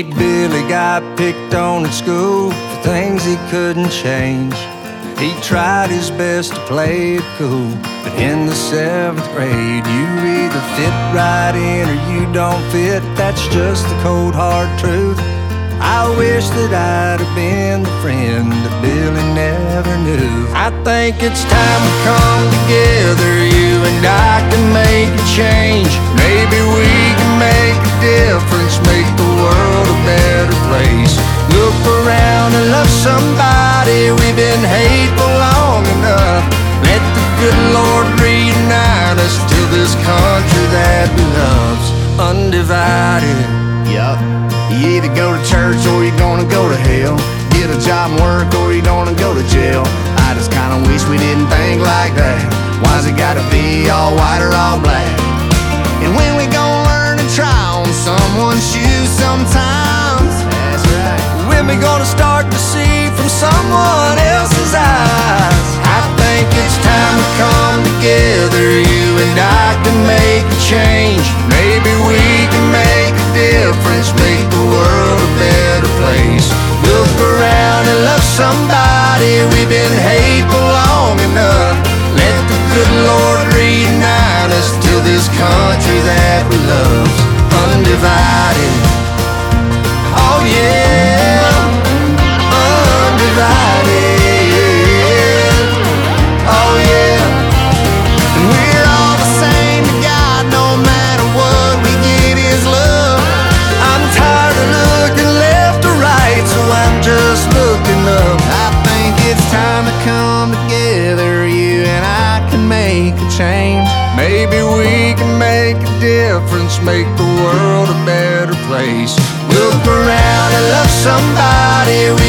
Sweet Billy got picked on at school for things he couldn't change. He tried his best to play it cool, but in the 7th grade, you either fit right in or you don't fit. That's just the cold hard truth. I wish that I'd have been the friend that Billy never knew. I think it's time we come together, you and I can make a change. Maybe we can make a difference, make the world a better place. Look around and love somebody, we've been hateful long enough. Let the good Lord reunite us till this country that we love's undivided. Yup. You either go to church or you're gonna go to hell. Get a job and work or you're gonna go to jail. I just kinda wish we didn't think like that. Why's it gotta be all white or all black? And when we gon' learn to try on someone's shoes sometimes? That's right. When we gonna start to see from someone else's eyes? I think it's time to come together, you and I can make a change. Maybe we can make a difference, make the world a better place. Look around and love somebody, we've been hateful long enough. Let the good Lord reunite us till this country that we love's undivided. Oh yeah, undivided. Oh yeah. And we're all the same to God, no matter what we get is love. I'm tired of looking left or right, so I'm just looking up. I think it's time to come together, you and I can make a change. Maybe we can make a difference, make the world a better place. Look around and love somebody,